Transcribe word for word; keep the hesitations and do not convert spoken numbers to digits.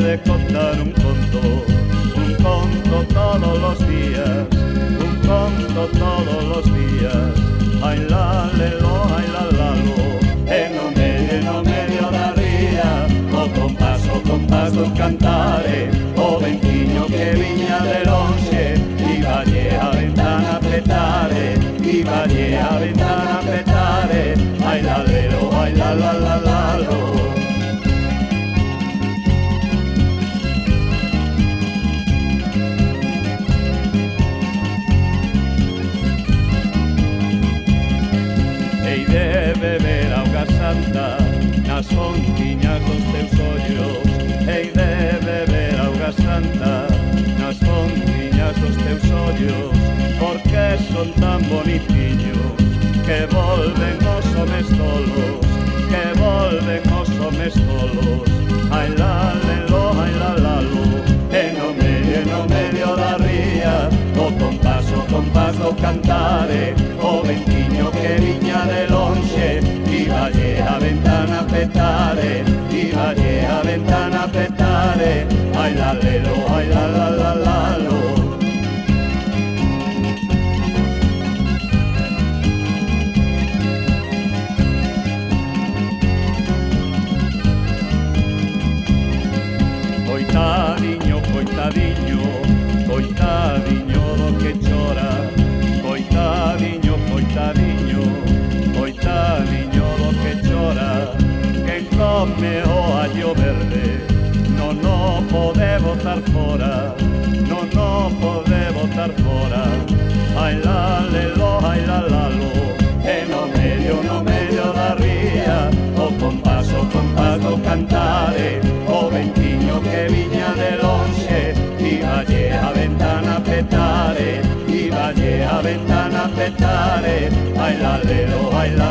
de contar un conto, un conto todos los días, un conto todos los días. Ai la lelo, ai la lalo, e no medio, e no medio da ría, o compás, o compás do cantare, o ventiño que viña de lonxe, iballe a ventana a petare, iballe a ventana a petare, ai la lelo, ai la la la lalo. Hei de beber auga santa nas fontiñas dos teus ollos, hei de beber auga santa nas fontiñas dos teus ollos, porque son tan bonitiños que volven os homes tolos, que volven os homes tolos. Ai la lelo, ai la lalo, e no medio, e no medio da ría, o compás, o compás do cantare, o ventiño que viña de lonxe, iballe a ventana a petare, iballe a ventana a petare, ai la lelo, ai la la la lalo. Coitadiño, coitadiño, coitadiño do que chora, coitadiño, coitadiño, coitadiño do que chora, quen come o allo verde, non o pode botar fora, non o pode botar fora. Ai la lelo, ai la lalo, e no medio, no medio da ría, o compás, o compás do cantare, o ventiño que viña de lonxe, iballe a ventana a petare, iballe a ventana a petare, ai la lelo, ai la